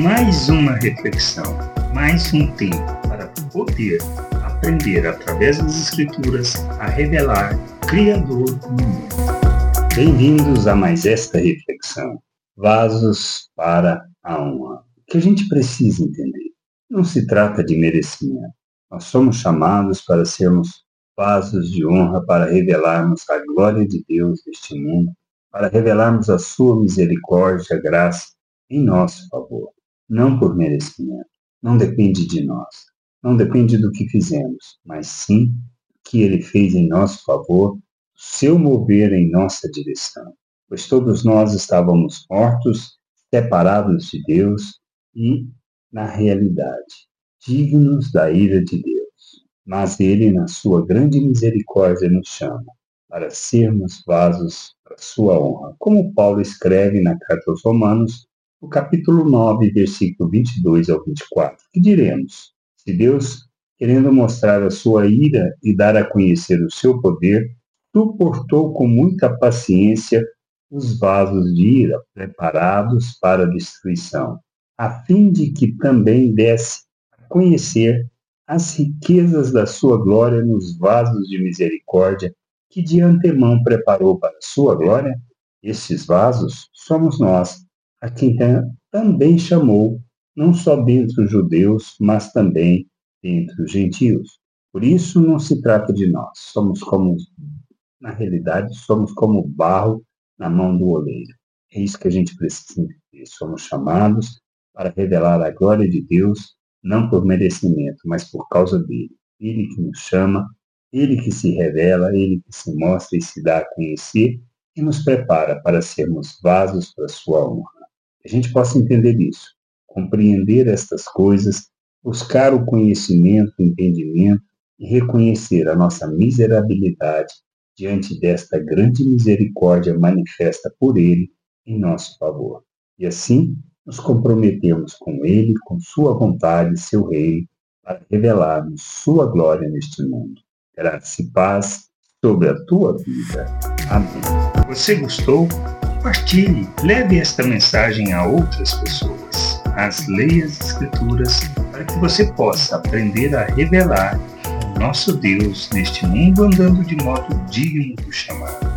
mais uma reflexão, mais um tempo para poder aprender através das Escrituras a revelar o Criador no mundo. Bem-vindos a mais esta reflexão, vasos para a honra. O que a gente precisa entender? Não se trata de merecimento. Nós somos chamados para sermos vasos de honra, para revelarmos a glória de Deus neste mundo, para revelarmos a sua misericórdia, graça em nosso favor. Não por merecimento. Não depende de nós. Não depende do que fizemos, mas sim do que Ele fez em nosso favor, seu mover em nossa direção. Pois todos nós estávamos mortos, separados de Deus e, na realidade, dignos da ira de Deus. Mas Ele, na sua grande misericórdia, nos chama para sermos vasos para sua honra. Como Paulo escreve na carta aos Romanos, no capítulo 9, versículo 22 ao 24, que diremos? Se Deus, querendo mostrar a sua ira e dar a conhecer o seu poder, suportou com muita paciência os vasos de ira preparados para a destruição, a fim de que também desse a conhecer as riquezas da sua glória nos vasos de misericórdia que de antemão preparou para a sua glória, estes vasos somos nós, a quem também chamou, não só dentre os judeus, mas também dentre os gentios. Por isso não se trata de nós, na realidade, somos como barro na mão do oleiro. É isso que a gente precisa entender. Somos chamados para revelar a glória de Deus, não por merecimento, mas por causa dele. Ele que nos chama, ele que se revela, ele que se mostra e se dá a conhecer e nos prepara para sermos vasos para a sua honra. Que a gente possa entender isso, compreender estas coisas, buscar o conhecimento, o entendimento e reconhecer a nossa miserabilidade diante desta grande misericórdia manifesta por Ele em nosso favor. E assim, nos comprometemos com Ele, com Sua vontade, Seu reino, para revelarmos Sua glória neste mundo. Graça e paz sobre a tua vida. Amém. Você gostou? Compartilhe, leve esta mensagem a outras pessoas. Leia as Escrituras para que você possa aprender a revelar o nosso Deus neste mundo andando de modo digno do chamado.